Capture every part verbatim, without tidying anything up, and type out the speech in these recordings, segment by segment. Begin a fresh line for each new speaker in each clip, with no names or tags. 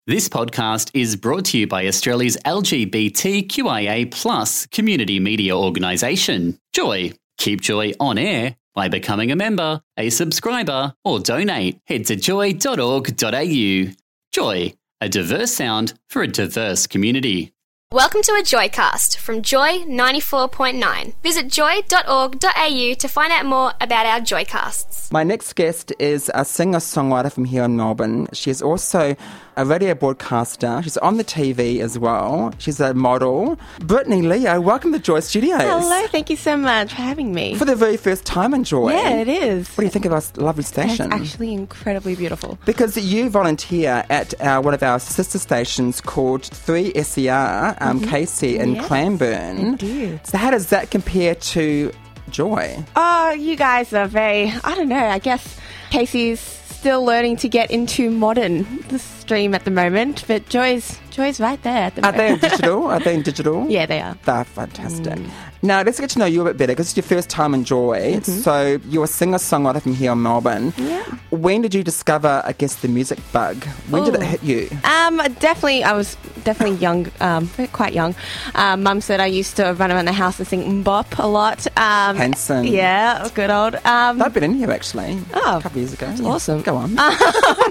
This podcast is brought to you by Australia's L G B T Q I A plus community media organisation, Joy. Keep Joy on air by becoming a member, a subscriber, or donate. Head to joy dot org dot a u. Joy, a diverse sound for a diverse community.
Welcome to a Joycast from Joy ninety-four point nine. Visit joy dot org dot a u to find out more about our Joycasts.
My next guest is a singer-songwriter from here in Melbourne. She is also a radio broadcaster. She's on the T V as well. She's a model. Brittany Leo, welcome to Joy Studios.
Hello, thank you so much for having me.
For the very first time in Joy.
Yeah, it is.
What do you think of our lovely station?
It's actually incredibly beautiful.
Because you volunteer at our, one of our sister stations called three S E R, um, mm-hmm. Casey in
yes,
Cranbourne.
I do.
So how does that compare to Joy?
Oh, you guys are very, I don't know, I guess Casey's still learning to get into modern stream at the moment, but Joy's Joy's right there at the
Are
moment.
they in digital? Are they in digital?
Yeah, they are.
They're fantastic.
Mm.
Now, let's get to know you a bit better because it's your first time in Joy.
Mm-hmm.
So, you're a singer-songwriter from here in Melbourne.
Yeah.
When did you discover, I guess, the music bug? When Ooh. did it hit you?
Um, definitely, I was definitely young, um, quite young. Um, Mum said I used to run around the house and sing mbop a lot. Um,
Hanson.
Yeah, good old. Um,
I've been in here, actually,
oh,
a couple of years ago.
That's
yeah.
awesome.
Go on.
Um,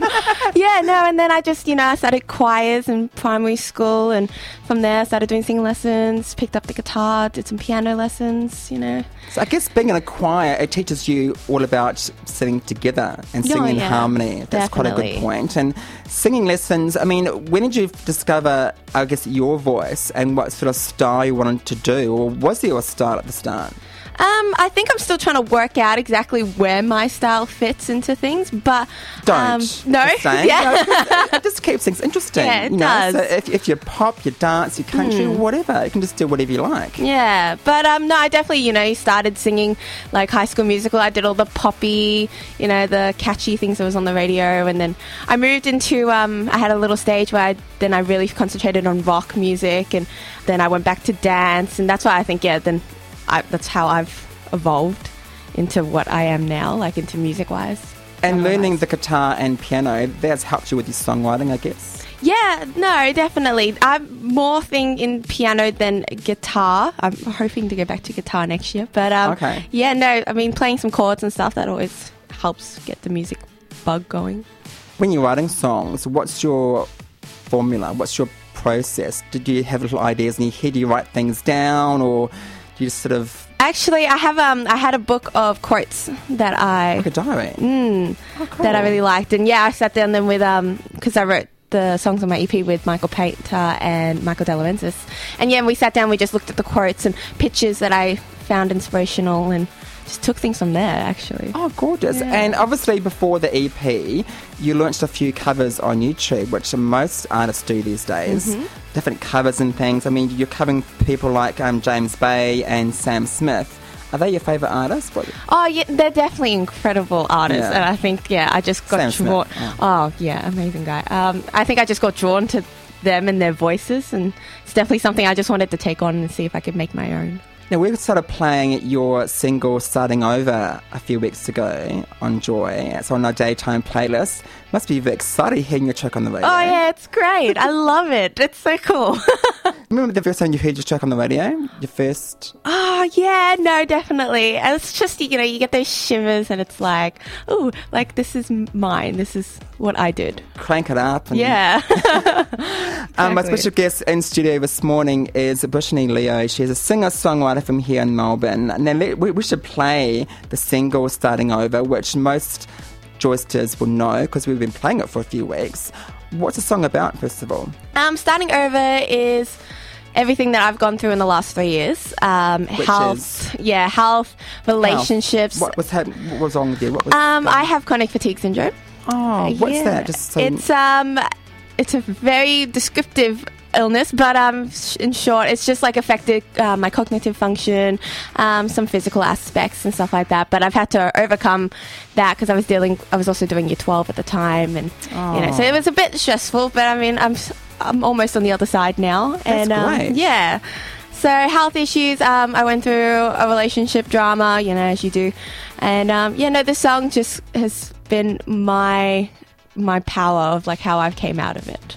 yeah, no, and then I just, you know, I started choirs in primary school, and from there I started doing singing lessons, picked up the guitar, did some piano lessons, you know.
So I guess being in a choir, it teaches you all about singing together and singing
oh, yeah.
in harmony. That's
Definitely.
quite a good point. And singing lessons, I mean, when did you discover, I guess, your voice and what sort of style you wanted to do? Or was there a style at the start?
Um, I think I'm still trying to work out exactly where my style fits into things, but
don't.
Um, no,
yeah, no, it just keeps things interesting.
Yeah, it
you know?
does.
So if, if you pop, you dance, you country,
mm.
whatever, you can just do whatever you like.
Yeah, but um, no, I definitely, you know, started singing like High School Musical. I did all the poppy, you know, the catchy things that was on the radio, and then I moved into. Um, I had a little stage where I, then I really concentrated on rock music, and then I went back to dance, and that's why I think yeah, then. I, that's how I've evolved into what I am now, like into music-wise.
And learning the guitar and piano, that's helped you with your songwriting, I guess?
Yeah, no, definitely. I'm more thing in piano than guitar. I'm hoping to go back to guitar next year. But um,
okay.
yeah, no, I mean, playing some chords and stuff, that always helps get the music bug going.
When you're writing songs, what's your formula? What's your process? Did you have little ideas in your head? Do you write things down, or you just sort of...
Actually, I have um, I had a book of quotes that I...
Like a diary?
Mm,
oh, cool.
That I really liked. And yeah, I sat down then with... Because um, I wrote the songs on my E P with Michael Painter and Michael Delavensis. And yeah, we sat down, we just looked at the quotes and pictures that I found inspirational and just took things from there, actually.
Oh, gorgeous. Yeah. And obviously before the E P, you launched a few covers on YouTube, which most artists do these days. Mm-hmm. Different covers and things. I mean, you're covering people like um, James Bay and Sam Smith. Are they your favourite artists? What?
Oh, yeah, they're definitely incredible artists.
Yeah.
And I think, yeah, I just got
Sam
drawn...
Smith.
Oh. oh, yeah, amazing guy. Um, I think I just got drawn to them and their voices, and it's definitely something I just wanted to take on and see if I could make my own.
Now, we started playing your single Starting Over a few weeks ago on Joy. It's on our daytime playlist. Must be very exciting hearing your track on the radio.
Oh, yeah, it's great. I love it. It's so cool.
Remember the first time you heard your track on the radio? Your first?
Oh, yeah, no, definitely. And it's just, you know, you get those shivers and it's like, oh, like this is mine. This is what I did.
Crank it up. And
yeah. Exactly.
um, my special guest in studio this morning is Brittany Leo. She's a singer-songwriter from here in Melbourne. Now, we, we should play the single Starting Over, which most Joysters will know because we've been playing it for a few weeks. What's the song about, first of all?
Um, Starting Over is everything that I've gone through in the last three years. Um,
Which
health,
is?
yeah, health, relationships.
Health. What was hap- What was wrong with you? What was
um, I have chronic fatigue syndrome.
Oh, what's
yeah.
that? Just so
it's um, it's a very descriptive illness, but um, in short, it's just like affected uh, my cognitive function, um, some physical aspects and stuff like that. But I've had to overcome that because I was dealing. I was also doing year twelve at the time, and
oh.
you know, so it was a bit stressful. But I mean, I'm I'm almost on the other side now,
That's
and um,
great.
yeah. So health issues. Um, I went through a relationship drama, you know, as you do, and um, yeah, no, the song just has been my my power of like how I came out of it.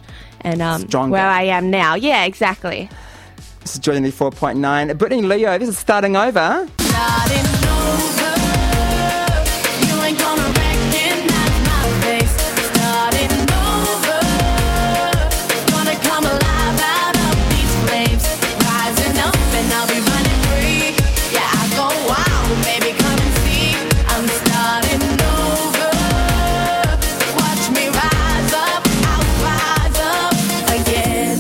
and um,
Stronger.
where I am now. Yeah, exactly.
This is Joy ninety-four point nine. Brittany Leo, this is Starting Over.
Starting over, you ain't gonna recognize my face. Starting over, gonna come alive out of these flames. Rising up and I'll be running free. Yeah, I go wild, baby, come and see. I'm starting over. Watch me rise up, I'll rise up again.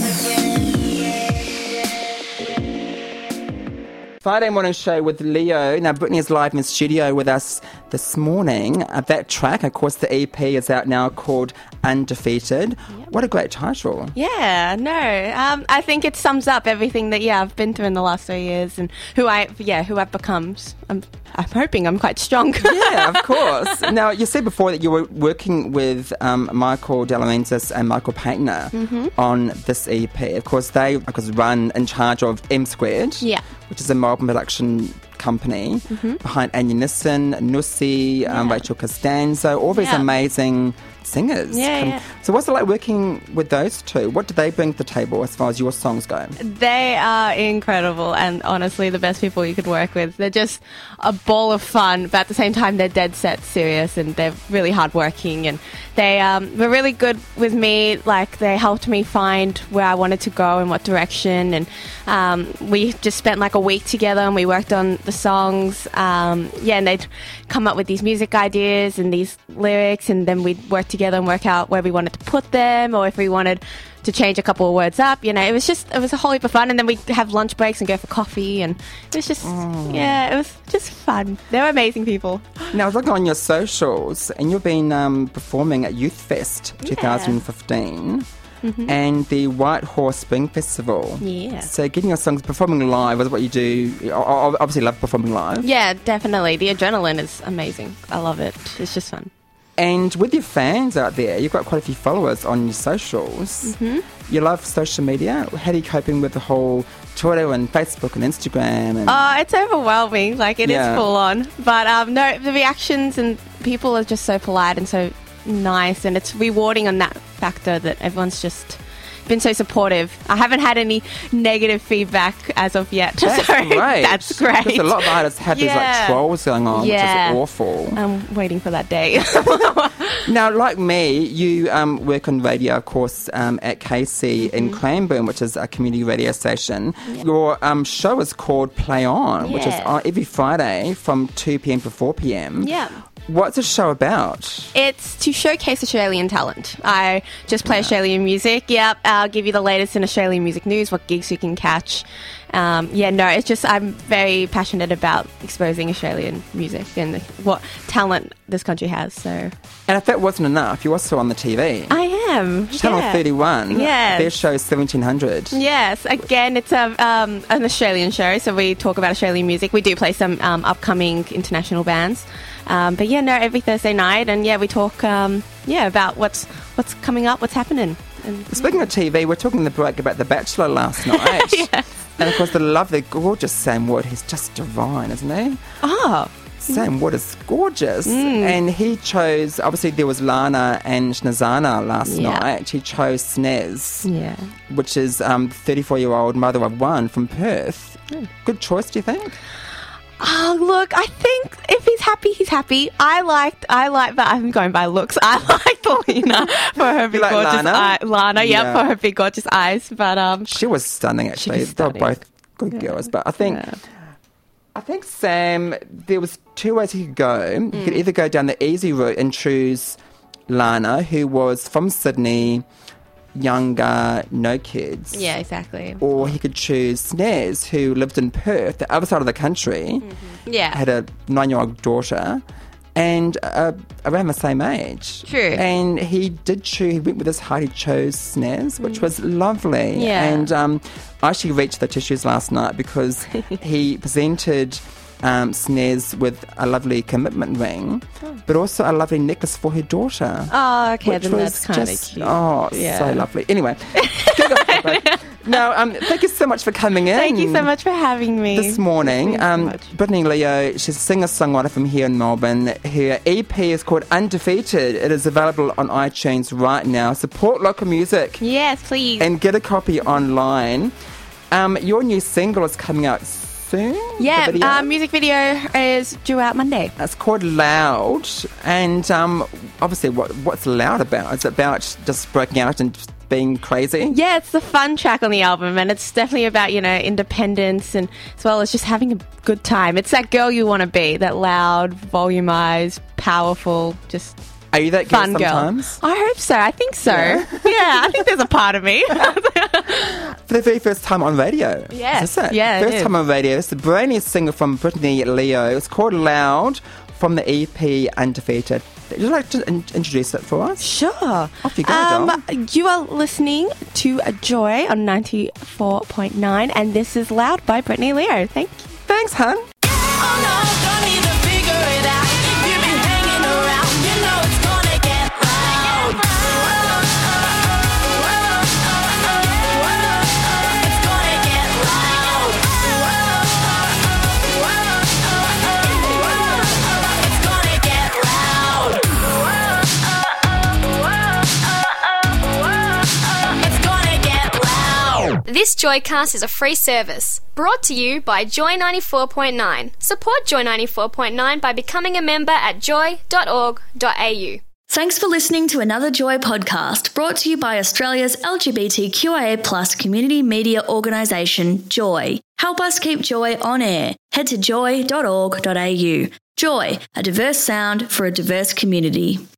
Friday morning show with Leo. Now, Brittany is live in the studio with us this morning. Uh, that track, of course, the E P is out now called Undefeated. Yep. What a great title.
Yeah, no, um, I think it sums up everything that, yeah, I've been through in the last three years and who I, yeah, who I've become. I'm, I'm hoping I'm quite strong.
Yeah, of course. Now, you said before that you were working with um, Michael De Laurentiis and Michael Paintner mm-hmm. on this E P. Of course, they of course, run in charge of M Squared,
yeah.
which is a Melbourne production company mm-hmm. behind Anya Nissen, Nussi, yeah. um, Rachel Costanzo, all these
yeah.
amazing singers.
Yeah,
Come,
yeah.
So what's it like working with those two? What do they bring to the table as far as your songs go?
They are incredible and honestly the best people you could work with. They're just a ball of fun, but at the same time they're dead set serious and they're really hardworking, and they um, were really good with me. Like, they helped me find where I wanted to go and what direction, and um, we just spent like a week together and we worked on the songs. Um, yeah, and they'd come up with these music ideas and these lyrics, and then we'd work together and work out where we wanted to put them, or if we wanted to change a couple of words up. You know, it was just, it was a whole heap of fun. And then we'd have lunch breaks and go for coffee, and it was just, mm. yeah, it was just fun. They were amazing people.
Now, I was looking on your socials, and you've been um, performing at Youth Fest twenty fifteen. Mm-hmm. And the White Horse Spring Festival.
Yeah.
So getting your songs, performing live is what you do. I obviously love performing live.
Yeah, definitely. The adrenaline is amazing. I love it. It's just fun.
And with your fans out there, you've got quite a few followers on your socials. Mm-hmm. You love social media. How are you coping with the whole Twitter and Facebook and Instagram? And
oh, it's overwhelming. Like, it yeah. is full on. But um, no, the reactions and people are just so polite and so nice, and it's rewarding on that factor that everyone's just been so supportive. I haven't had any negative feedback as of yet.
That's
so
great.
That's great.
Because a lot of artists have
yeah.
these like trolls going on,
yeah.
which is awful.
I'm waiting for that day.
Now, like me, you um, work on radio, of course, um, at K C mm-hmm. in Cranbourne, which is a community radio station. Yeah. Your um, show is called Play On, yeah. which is on every Friday from two p.m. to four p.m.
Yeah.
What's the show about?
It's to showcase Australian talent. I just play yeah. Australian music. Yep, I'll give you the latest in Australian music news, what gigs you can catch. Um, yeah, no, it's just I'm very passionate about exposing Australian music and what talent this country has. So,
and if that wasn't enough, you're also on the T V.
I am.
Channel
yeah.
thirty-one.
Yes.
Their show is seventeen hundred.
Yes. Again, it's a, um, an Australian show, so we talk about Australian music. We do play some um, upcoming international bands. Um, but yeah, no, every Thursday night, and yeah, we talk, um, yeah, about what's what's coming up, what's happening. And,
Speaking
yeah.
of T V, we're talking in the break about The Bachelor last night.
Yes.
And of course, the lovely, gorgeous Sam Wood. He's just divine, isn't he?
Oh.
Sam Wood is gorgeous.
Mm.
And he chose, obviously there was Lana and Snezana last
yeah.
night. He chose Snez,
yeah.
which is um, thirty-four-year-old mother of one from Perth. Mm. Good choice, do you think?
Oh, look, I think if he's happy, he's happy. I liked, I like, but I'm going by looks. I liked Lena for her big
like
gorgeous
Lana?
eyes. Lana, yeah,
yeah,
for her big gorgeous eyes. But um,
she was stunning, actually.
was
They were
stunning.
both good
Yeah.
girls. But I think,
Yeah.
I think Sam, there was two ways he could go. He
Mm.
could either go down the easy route and choose Lana, who was from Sydney, younger, no kids.
yeah, exactly.
Or he could choose Snez, who lived in Perth, the other side of the country,
Mm-hmm. Yeah.
had a nine-year-old daughter, and uh, around the same age.
True.
And he did choose, he went with his heart, he chose Snez, which was lovely.
Yeah.
And um, I actually reached the tissues last night because he presented um, Snez with a lovely commitment ring,
Oh.
but also a lovely necklace for her daughter.
Oh, okay,
which
then
was
that's kind of
just,
cute.
oh,
Yeah.
so lovely. Anyway, good on topic. Now, um, thank you so much for coming in.
Thank you so much for having me.
This morning,
Thanks so
um,
much.
Brittany Leo, she's a singer-songwriter from here in Melbourne. Her E P is called Undefeated. It is available on iTunes right now. Support local music
Yes, please.
and get a copy online. Um, your new single is coming out soon?
yeah,
The video?
uh, music video is due out Monday.
It's called Loud, and um, obviously, what what's Loud about? Is it about just breaking out and just being crazy?
Yeah, it's the fun track on the album, and it's definitely about, you know, independence and as well as just having a good time. It's that girl you want to be, that loud, volumized, powerful, just
Are you that girl
fun girl.
sometimes?
I hope so. I think so. Yeah, I think there's a part of me.
For the very first time on radio.
Yes,
Is this it?
yeah, it
First
is.
time on radio. It's the brand new single from Brittany Leo. It's called Loud from the E P Undefeated. Would you like to in- introduce it for us?
Sure.
Off you go,
Um, you are listening to Joy on ninety-four point nine, and this is Loud by Brittany Leo. Thank you.
Thanks, hun.
Oh no, don't need to figure it out. You've been hanging around, you know it's gonna get loud. It's gonna get loud. It's gonna get loud. It's gonna get loud.
This Joycast is a free service brought to you by Joy ninety-four point nine. Support Joy ninety-four point nine by becoming a member at joy dot org dot a u.
Thanks for listening to another Joy podcast brought to you by Australia's L G B T Q I A plus community media organisation, Joy. Help us keep Joy on air. Head to joy dot org dot a u. Joy, a diverse sound for a diverse community.